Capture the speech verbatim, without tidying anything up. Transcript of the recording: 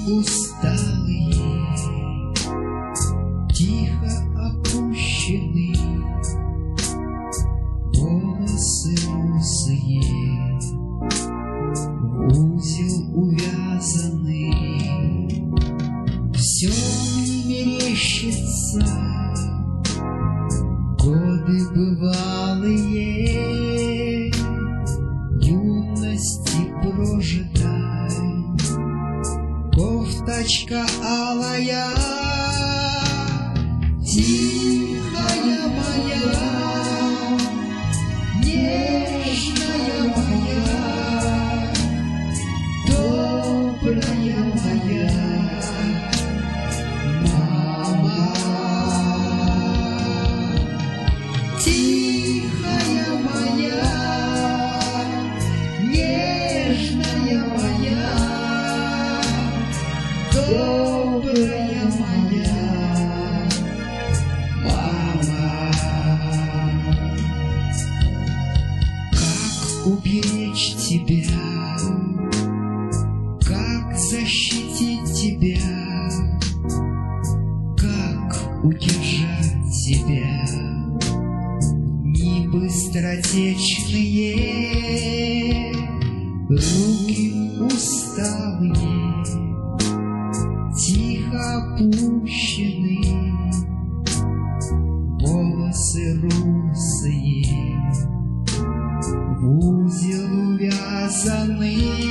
усталые, тихо опущены, волосы русые, в узел увязаны. Все мерещится, годы бывалые, юности прожитай, кофточка алая, тихая моя, нежная моя, добрая моя мама. Тихая моя, нежная моя, добрая моя мама. Как уберечь тебя, как защитить тебя, как удержать тебя? Быстротечные руки усталые, тихо опущены, волосы русые, в узел увязаны.